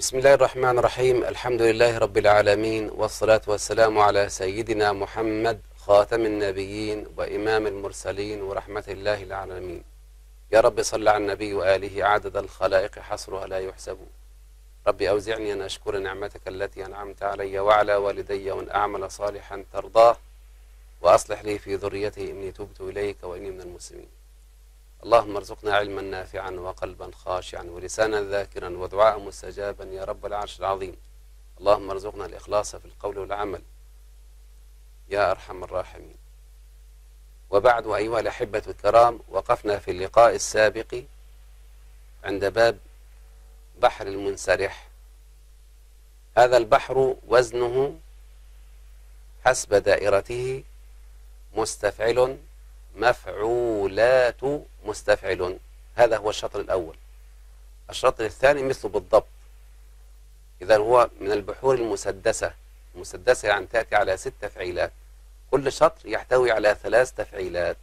بسم الله الرحمن الرحيم. الحمد لله رب العالمين، والصلاة والسلام على سيدنا محمد خاتم النبيين وإمام المرسلين ورحمة الله العالمين. يا رب صل على النبي وآله عدد الخلائق حصرها لا يحسب. رب أوزعني أن أشكر نعمتك التي أنعمت علي وعلى والدي وأن أعمل صالحا ترضاه وأصلح لي في ذريتي إني تبت إليك وإني من المسلمين. اللهم ارزقنا علما نافعا وقلبا خاشعا ولسانا ذاكرا ودعاء مستجابا يا رب العرش العظيم. اللهم ارزقنا الإخلاص في القول والعمل يا أرحم الراحمين. وبعد، أيها الأحبة الكرام، وقفنا في اللقاء السابق عند باب بحر المنسرح. هذا البحر وزنه حسب دائرته مستفعل مفعولات مستفعل. هذا هو الشطر الأول. الشطر الثاني مثله بالضبط. إذا هو من البحور المسدسة. المسدسة يعني تأتي على 6 تفعيلات، كل شطر يحتوي على 3 تفعيلات.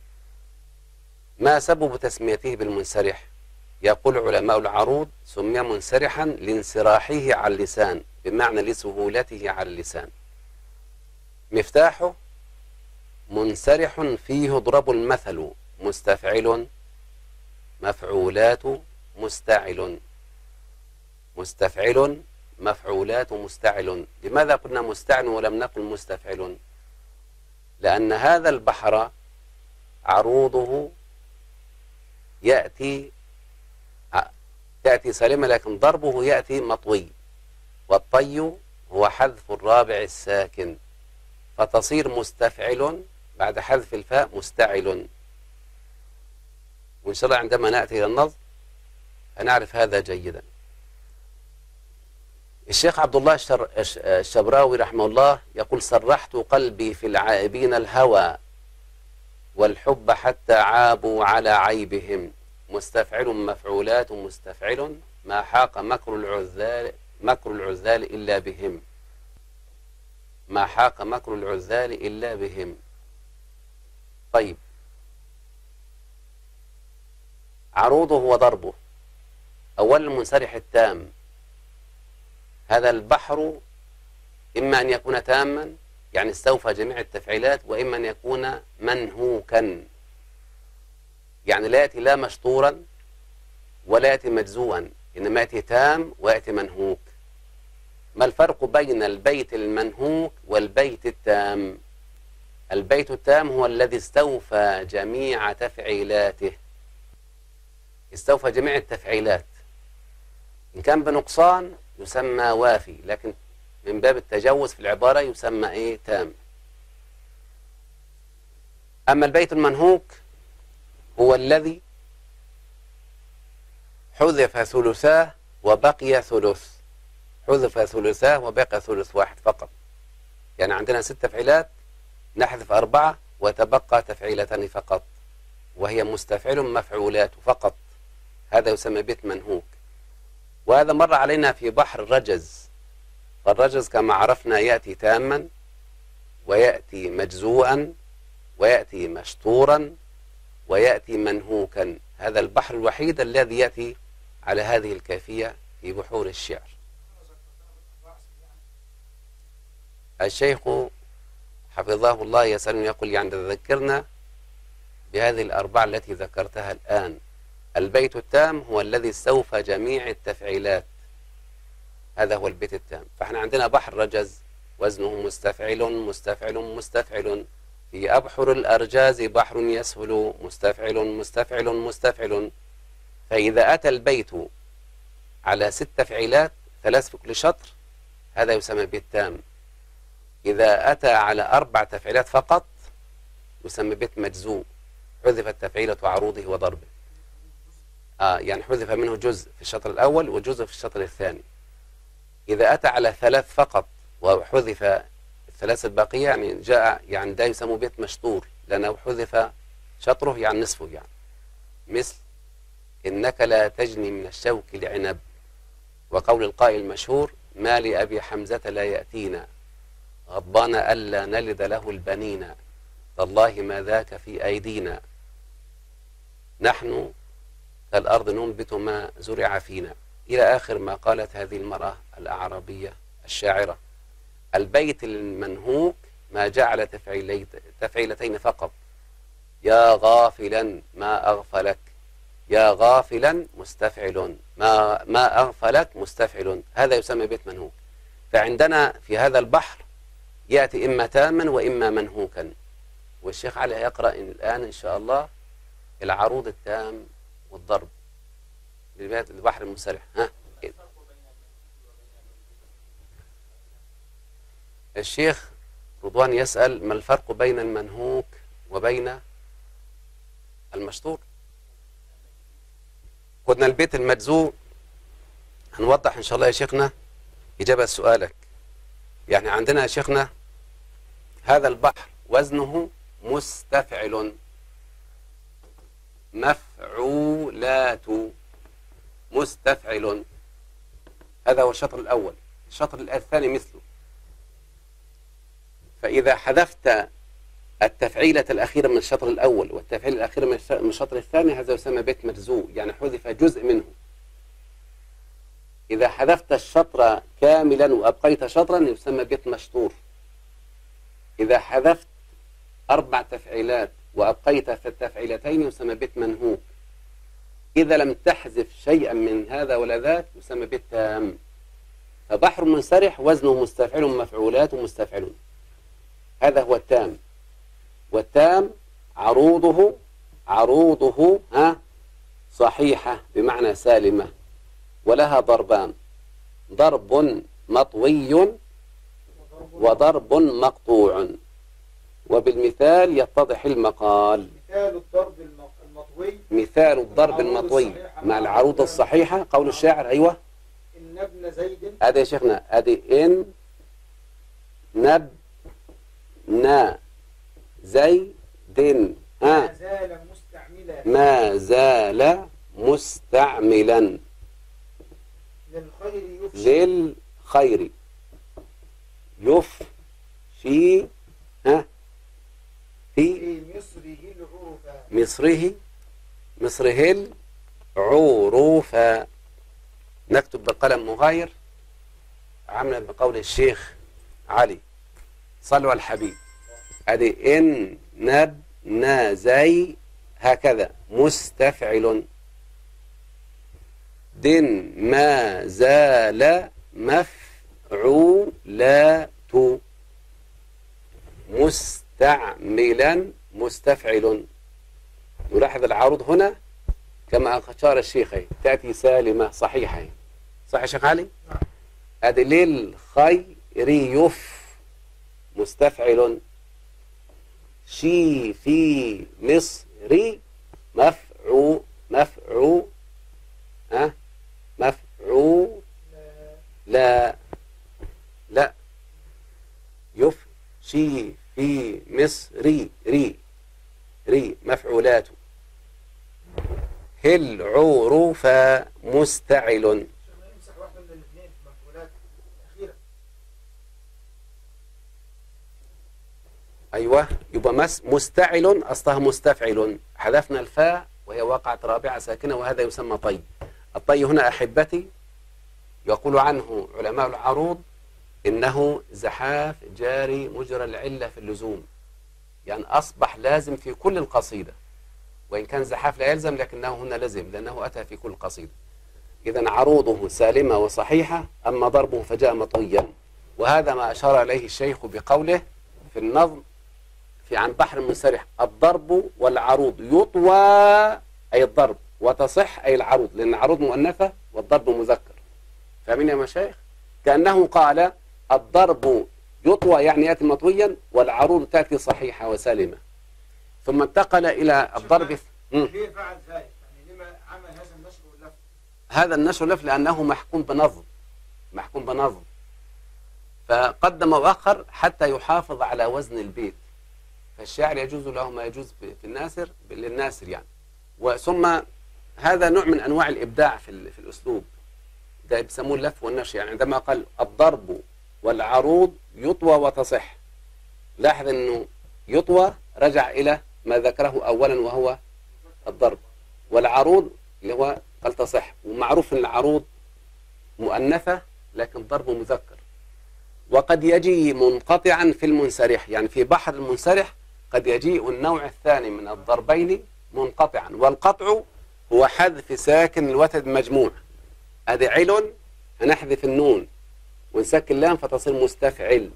ما سبب تسميته بالمنسرح؟ يقول علماء العروض: سمي منسرحا لانسراحه على اللسان، بمعنى لسهولته على اللسان. مفتاحه منسرح فيه اضرب المثل مستفعل مفعولات مستعل. مستفعل مفعولات مستعل. لماذا قلنا مستعل ولم نقل مستفعل؟ لأن هذا البحر عروضه تأتي سالمة، لكن ضربه يأتي مطوي، والطي هو حذف الرابع الساكن، فتصير مستفعل بعد حذف الفاء مستعل. وإن شاء الله عندما نأتي إلى النظم هنعرف هذا جيدا. الشيخ عبد الله الشبراوي رحمه الله يقول: سرحت قلبي في العائبين الهوى والحب حتى عابوا على عيبهم. مستفعل مفعولات مستفعل ما حاق مكر العذال إلا بهم. ما حاق مكر العذال إلا بهم. طيب، عروضه وضربه. أولا المنسرح التام. هذا البحر إما أن يكون تاما يعني استوفى جميع التفعيلات، وإما أن يكون منهوكا يعني لا يأتي لا مشطورا ولا يأتي مجزوءا، إنما يأتي تام ويأتي منهوك. ما الفرق بين البيت المنهوك والبيت التام؟ البيت التام هو الذي استوفى جميع تفعيلاته، استوفى جميع التفعيلات. إن كان بنقصان يسمى وافي، لكن من باب التجوز في العبارة يسمى تام. أما البيت المنهوك هو الذي حذف ثلثاه وبقي ثلث. حذف ثلثاه وبقي ثلث واحد فقط. يعني عندنا 6 تفعيلات، نحذف 4 وتبقى تفعيلتان فقط، وهي مستفعل مفعولات فقط. هذا يسمى بيت منهوك. وهذا مر علينا في بحر الرجز. فالرجز كما عرفنا يأتي تاما ويأتي مجزوءا ويأتي مشطورا ويأتي منهوكا. هذا البحر الوحيد الذي يأتي على هذه الكيفية في بحور الشعر. الشيخ حفظه الله يسألني يقول: يعني تذكرنا بهذه الأربعة التي ذكرتها الآن. البيت التام هو الذي استوفى جميع التفعيلات، هذا هو البيت التام. فاحنا عندنا بحر رجز وزنه مستفعل مستفعل مستفعل. في أبحر الأرجاز بحر يسهل مستفعل مستفعل مستفعل. فإذا أتى البيت على 6 تفعيلات، 3 في كل شطر، هذا يسمى بيت تام. إذا أتى على 4 تفعيلات فقط يسمى بيت مجزوء، حذفت تفعيلة عروضه وضربه. يعني حذف منه جزء في الشطر الأول وجزء في الشطر الثاني. إذا أتى على 3 فقط وحذف ال3 الباقية يعني يعني ده يسمى بيت مشطور، لأنه حذف شطره يعني نصفه. يعني مثل: إنك لا تجني من الشوك لعنب. وقول القائل المشهور: ما لأبي حمزة لا يأتينا غضبان ألا نلد له البنين، تالله ما ذاك في أيدينا، نحن كالأرض ننبت ما زرع فينا. إلى آخر ما قالت هذه المرأة الأعرابية الشاعرة: البيت المنهوك ما جعل تفعيلتين فقط، يا غافلا ما أغفلك، يا غافلا مستفعل، ما أغفلك مستفعل، هذا يسمى بيت منهوك. فعندنا في هذا البحر يأتي إما تاما وإما منهوكا، والشيخ علي يقرأ الآن إن شاء الله العروض التام والضرب للبحر المنسرح. ها الشيخ رضوان يسأل: ما الفرق بين المنهوك وبين المشطور؟ قلنا البيت المجزوء، هنوضح إن شاء الله يا شيخنا إجابة سؤالك. يعني عندنا يا شيخنا هذا البحر وزنه مستفعل، مفعولات، مستفعل، هذا هو الشطر الأول. الشطر الثاني مثله. فإذا حذفت التفعيلة الأخيرة من الشطر الأول والتفعيل الأخيرة من الشطر الثاني، هذا يسمى بيت مجزوء، يعني حذف جزء منه. إذا حذفت الشطر كاملا وأبقيت شطرا يسمى بيت مشطور. إذا حذفت 4 تفعيلات وأبقيت في التفعيلتين يسمى بيت منهوك. إذا لم تحذف شيئا من هذا ولا ذاك يسمى بيت تام. فبحر منسرح وزنه مستفعل، مفعولات، مستفعلون، هذا هو التام. والتام عروضه صحيحة بمعنى سالمة، ولها ضربان: ضرب مطوي وضرب مقطوع. وبالمثال يتضح المقال. مثال الضرب المطوي مع العروض الصحيحة قول الشاعر. أيوة، إن ابن زيد، هذا يا شيخنا، هذه إن نبنا زيد ما زال مستعملا، ما زال مستعملا للخير يفشي في مصره العروفا. نكتب بالقلم مغاير عملا بقول الشيخ علي. صلوا على الحبيب. ادي ان نبنا زي هكذا مستفعل، دن ما زال مفعولات، مستعملا مستفعل. نلاحظ العروض هنا كما أشار الشيخ تأتي سالمة صحيحة. صح يا شيخ علي؟ ادي للخير يف مستفعل، شي في مصر مفعول لا يفشي في مصر ري مفعولات، هل عروف مستعل. امسح واحدة من الاثنين مفعولات الأخيرة. أيوة، يبقى مستعل أصلها مستفعل، حذفنا الفاء وهي وقعت رابعة ساكنة، وهذا يسمى طي. الطي هنا أحبتي يقول عنه علماء العروض إنه زحاف جاري مجرى العلة في اللزوم، يعني أصبح لازم في كل القصيدة، وإن كان زحاف لا يلزم لكنه هنا لزم لأنه أتى في كل قصيدة. إذن عروضه سالمة وصحيحة، أما ضربه فجاء مطويا. وهذا ما أشار إليه الشيخ بقوله في النظم في عن بحر منسرح: الضرب والعروض يطوى أي الضرب، وتصح أي العروض، لأن العروض مؤنثة والضرب مذكر. فاهمين يا مشايخ؟ كأنه قال الضرب يطوى يعني يأتي مطويا، والعروض تأتي صحيحة وسالمة. ثم انتقل إلى الضرب. ليه فعل ذلك؟ يعني لما عمل هذا النشر واللف؟ هذا النشر واللف لأنه محكوم بنظم، فقدم وأخر حتى يحافظ على وزن البيت. فالشاعر يجوز له ما يجوز في الناثر للناثر يعني. وثم هذا نوع من أنواع الإبداع في الأسلوب، ده بيسموه اللف والنشر. يعني عندما قال الضرب والعروض يطوى وتصح، لاحظ أنه يطوى رجع إلى ما ذكره أولا وهو الضرب، والعروض اللي هو قال تصح. ومعروف أن العروض مؤنثة لكن ضرب مذكر. وقد يجي منقطعا في المنسرح، يعني في بحر المنسرح قد يجيء النوع الثاني من الضربين منقطعا. والقطع هو حذف ساكن الوتد مجموع. أدي عل، هنحذف النون ونسكن اللام فتصير مستفعل.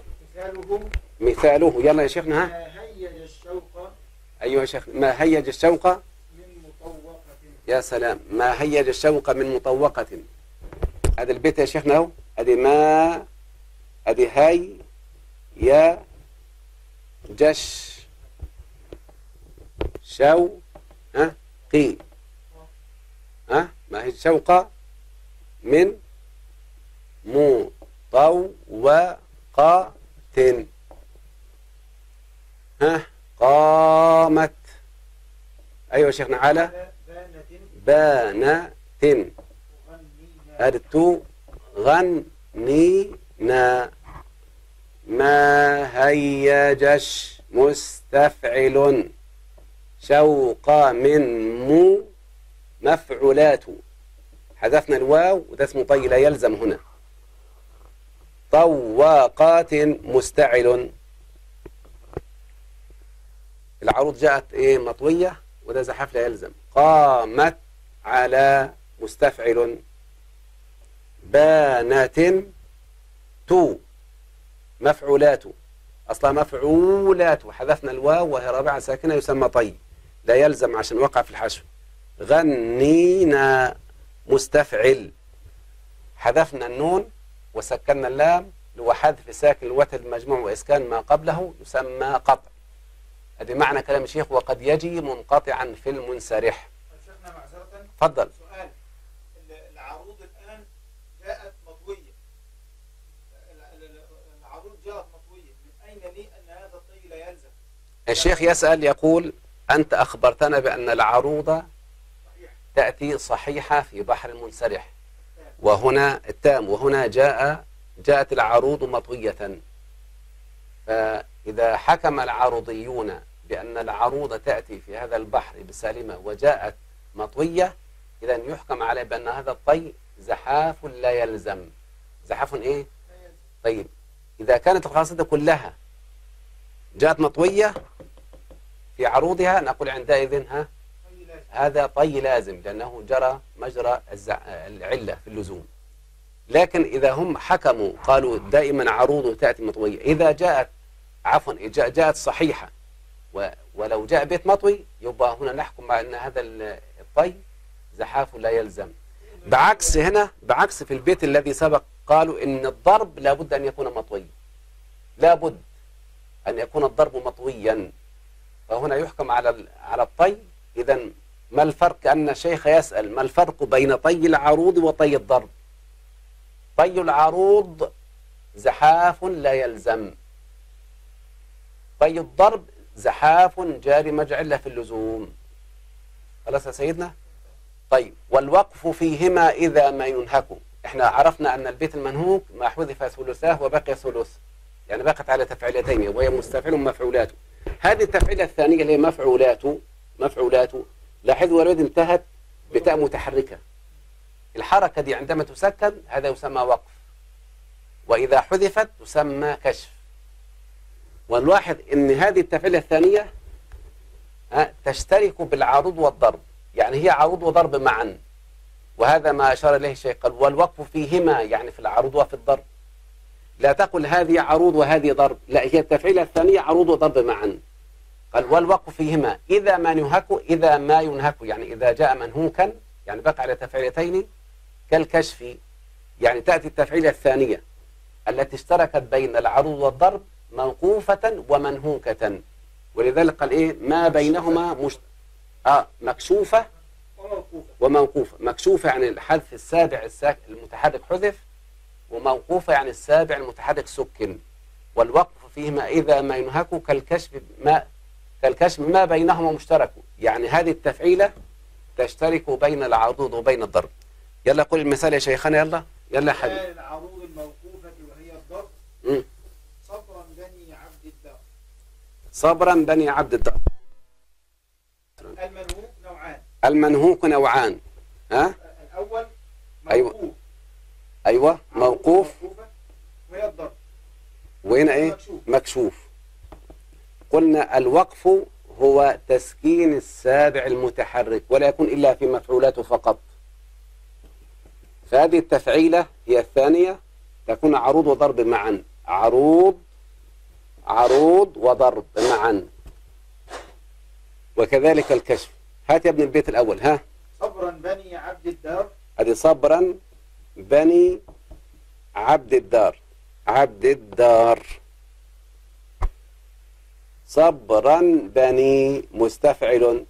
مثاله يلا يا شيخنا. ما هيج الشوق أيها يا شيخ. ما هيج الشوق من مطوقة. يا سلام. ما هيج الشوق من مطوقة. هذا البيت يا شيخنا اهو. ادي ما، ادي هاي يا جش شو قي. ما هي الشوق من مطوقة. قامت. ايوه يا شيخنا. على بانت. أردت غنينا. ما هيجش مستفعل. شوق من مفعولات. حذفنا الواو وده اسمه طي لا يلزم هنا. طواقات مستعل. العروض جاءت ايه مطوية وده زحف لا يلزم. قامت على مستفعل. بانات تو مفعولات. أصلا مفعولات وحذفنا الواو وهي رابعة ساكنة يسمى طي لا يلزم عشان وقع في الحشو. غنينا مستفعل. حذفنا النون وسكننا اللام وحذف ساكن الوتد المجموع وإسكان ما قبله يسمى قطع. هذا معنى كلام الشيخ. وقد يجي منقطعا في المنسرح. شيخنا معذرة. تفضل. سؤال. العروض الآن جاءت مطوية. العروض جاءت مطوية، من أين لي أن هذا الطي لا يلزم؟ الشيخ يسأل يقول أنت أخبرتنا بأن العروض تأتي صحيحة في بحر المنسرح وهنا التام، وهنا جاءت العروض مطوية. فإذا حكم العروضيون بأن العروض تأتي في هذا البحر بسالمة وجاءت مطوية، إذا يحكم عليه بأن هذا الطي زحاف لا يلزم. زحاف إيه؟ طيب إذا كانت القاصدة كلها جاءت مطوية في عروضها نقول عندئذ هذا طي لازم لأنه جرى مجرى العلة في اللزوم. لكن إذا هم حكموا قالوا دائما عروض تأتي مطوية، إذا جاءت جاءت صحيحة ولو جاء بيت مطوي يبقى هنا نحكم مع أن هذا الطي زحاف لا يلزم. بعكس في البيت الذي سبق قالوا إن الضرب لابد أن يكون مطوي، لابد أن يكون الضرب مطويا، فهنا يحكم على الطي. إذا ما الفرق؟ أن الشيخ يسأل ما الفرق بين طي العروض وطي الضرب؟ طي العروض زحاف لا يلزم، طي الضرب زحاف جاري مجعلة في اللزوم. خلاص يا سيدنا؟ طيب والوقف فيهما إذا ما ينهك. احنا عرفنا أن البيت المنهوك ما حذف ثلثاه وبقي ثلث، يعني بقت على تفعيلتين وهي مستفعل مفعولات. هذه التفعيلة الثانية اللي هي مفعولات لاحظوا الولد انتهت بتاء متحركة. الحركة دي عندما تسكن هذا يسمى وقف، وإذا حذفت تسمى كشف. ونلاحظ ان هذه التفعيلة الثانية تشترك بالعروض والضرب، يعني هي عروض وضرب معا، وهذا ما أشار إليه الشيخ قال والوقف فيهما يعني في العروض وفي الضرب. لا تقل هذه عروض وهذه ضرب، لا هي التفعيلة الثانية عروض وضرب معا. قال والوقف فيهما إذا ما ينهك يعني إذا جاء منهوكا يعني بقى على تفعيلتين كالكشف، يعني تأتي التفعيلة الثانية التي اشتركت بين العروض والضرب موقوفة ومنهوكة، ولذلك قال إيه ما بينهما مكشوفة وموقوفة. مكشوفة يعني الحذف السابع المتحرك حذف، وموقوفة يعني السابع المتحرك سكن. والوقف فيهما إذا ما ينهك كالكشف ما بينهما مشترك، يعني هذه التفعيلة تشترك بين العروض وبين الضرب. يلا قول المثال يا شيخنا. يلا حبيبي. العروض الموقوفة وهي الضرب صبرا بني عبد الدار. صبرا بني عبد الدار. المنهوك نوعان. المنهوك نوعان. الأول موقوف. أيوة. أيوة موقوف. وهي الضرب. وهنا إيه؟ مكشوف. قلنا الوقف هو تسكين السابع المتحرك ولا يكون إلا في مفعولاته فقط. فهذه التفعيلة هي الثانية تكون عروض وضرب معا. عروض وضرب معا. وكذلك الكشف. هات يا ابن البيت الأول. ها صبرا بني عبد الدار. هذه صبرا بني عبد الدار. عبد الدار. صبرا بني مستفعل.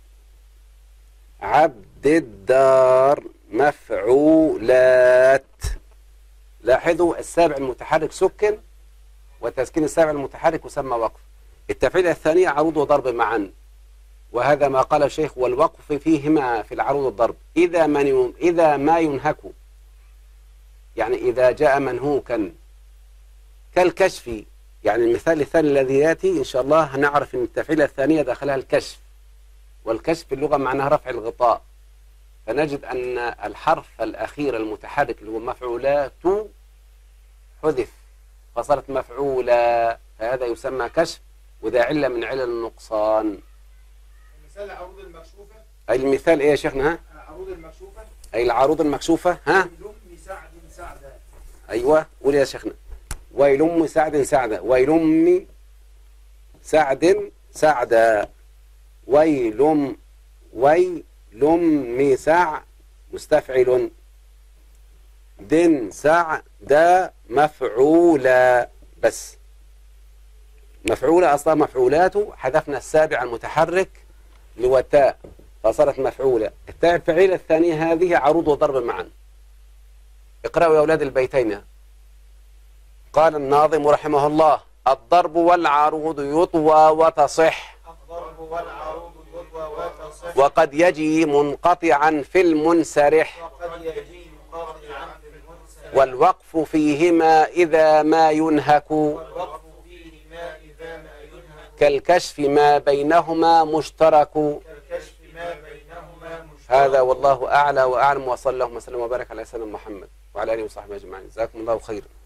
عبد الدار مفعولات. لاحظوا السابع المتحرك سكن، وتسكين السابع المتحرك يسمى وقف. التفعيلة الثانية عروض وضرب معا، وهذا ما قال الشيخ والوقف فيهما في العروض والضرب إذا ما ينهك، يعني إذا جاء منهوكا كالكشف. يعني المثال الثاني الذي يأتي إن شاء الله هنعرف أن التفعيلة الثانية دخلها الكشف، والكشف في اللغة معناها رفع الغطاء، فنجد أن الحرف الأخير المتحرك اللي هو مفعولات حذف فصارت مفعولة، فهذا يسمى كشف، وذا علة من علل النقصان. مثال عروض المكشوفة. أي المثال إيه يا شيخنا؟ ها؟ عروض المكشوفة. أي العروض المكشوفة. ها؟ ويلم سعد سعدا. أيوة قول يا شيخنا. ويلم سعد سعدا. ويلم سعد سعدا. ويلم سع مستفعل. دن سعدا مفعولا. بس مفعولة أصلا مفعولاته حذفنا السابع المتحرك اللي هو التاء فصارت مفعولة. التفعيلة الثانية هذه عروض وضرب معا. اقرأوا يا أولاد البيتين. قال الناظم رحمه الله: الضرب والعروض يطوى وتصح. الضرب والعروض يطوى وتصح. وقد يجي منقطعا في المنسرح. وقد يجي منقطعا في المنسرح. والوقف فيهما إذا ما ينهك. والوقف فيهما إذا ما ينهك. كالكشف ما بينهما مشترك. كالكشف ما بينهما مشترك. هذا والله أعلى وأعلم، وصلى اللهم وسلم وبارك على سيدنا محمد وعلى آله وصحبه أجمعين. جزاكم الله خيرا.